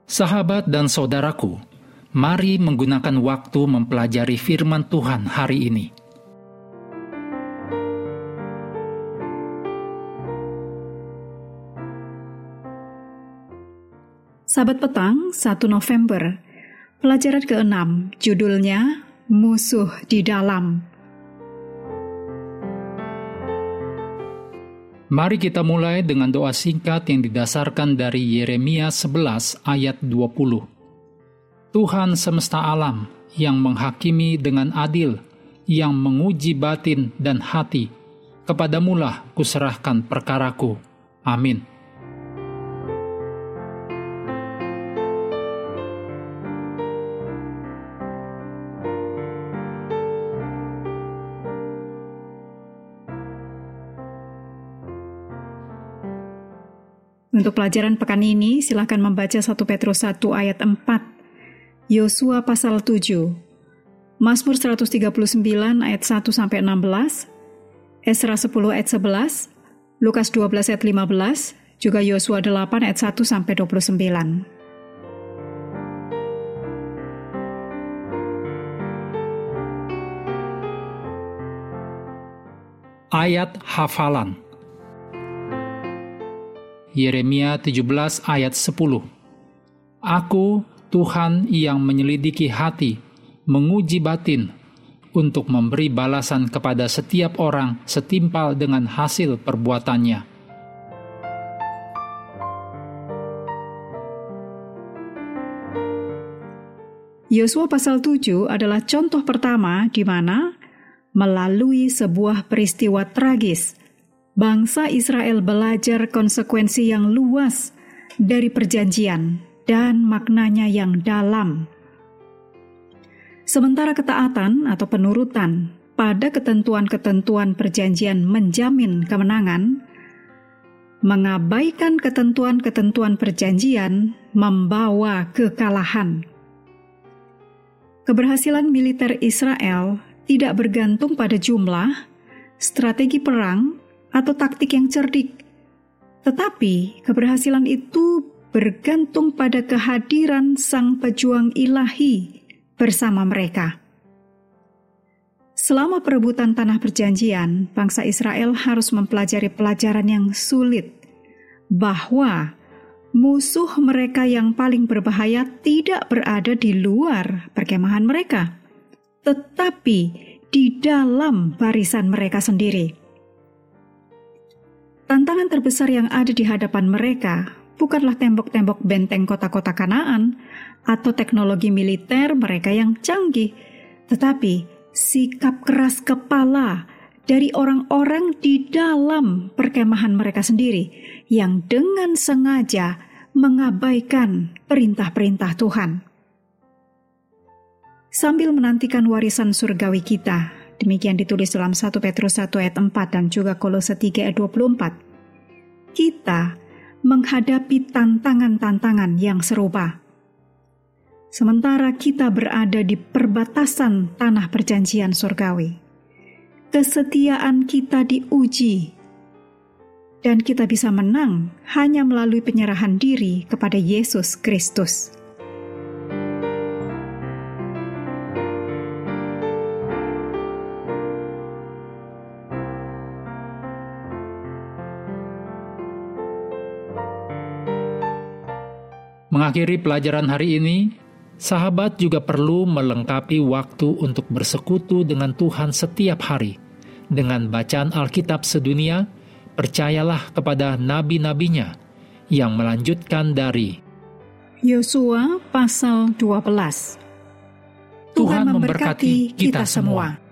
Sahabat dan saudaraku, mari menggunakan waktu mempelajari firman Tuhan hari ini. Sabat petang 1 November, pelajaran ke-6, judulnya Musuh di Dalam. Mari kita mulai dengan doa singkat yang didasarkan dari Yeremia 11 ayat 20. Tuhan semesta alam yang menghakimi dengan adil, yang menguji batin dan hati, kepadamulah kuserahkan perkaraku. Amin. Untuk pelajaran pekan ini, silakan membaca 1 Petrus 1 ayat 4, Yosua pasal 7, Mazmur 139 ayat 1-16, Esra 10 ayat 11, Lukas 12 ayat 15, juga Yosua 8 ayat 1-29. Ayat hafalan Yeremia 17 ayat 10. Aku, Tuhan yang menyelidiki hati, menguji batin, untuk memberi balasan kepada setiap orang setimpal dengan hasil perbuatannya. Yosua pasal 7 adalah contoh pertama di mana, melalui sebuah peristiwa tragis, bangsa Israel belajar konsekuensi yang luas dari perjanjian dan maknanya yang dalam. Sementara ketaatan atau penurutan pada ketentuan-ketentuan perjanjian menjamin kemenangan, mengabaikan ketentuan-ketentuan perjanjian membawa kekalahan. Keberhasilan militer Israel tidak bergantung pada jumlah, strategi perang, atau taktik yang cerdik. Tetapi keberhasilan itu bergantung pada kehadiran sang pejuang ilahi bersama mereka. Selama perebutan tanah perjanjian, bangsa Israel harus mempelajari pelajaran yang sulit, bahwa musuh mereka yang paling berbahaya tidak berada di luar perkemahan mereka, tetapi di dalam barisan mereka sendiri. Tantangan terbesar yang ada di hadapan mereka bukanlah tembok-tembok benteng kota-kota Kanaan atau teknologi militer mereka yang canggih, tetapi sikap keras kepala dari orang-orang di dalam perkemahan mereka sendiri yang dengan sengaja mengabaikan perintah-perintah Tuhan. Sambil menantikan warisan surgawi kita, demikian ditulis dalam 1 Petrus 1 ayat 4 dan juga Kolose 3 ayat 24. Kita menghadapi tantangan-tantangan yang serupa. Sementara kita berada di perbatasan tanah perjanjian surgawi, kesetiaan kita diuji, dan kita bisa menang hanya melalui penyerahan diri kepada Yesus Kristus. Mengakhiri pelajaran hari ini, sahabat juga perlu melengkapi waktu untuk bersekutu dengan Tuhan setiap hari. Dengan bacaan Alkitab sedunia, percayalah kepada nabi-nabinya yang melanjutkan dari Yosua pasal 12. Tuhan memberkati kita semua.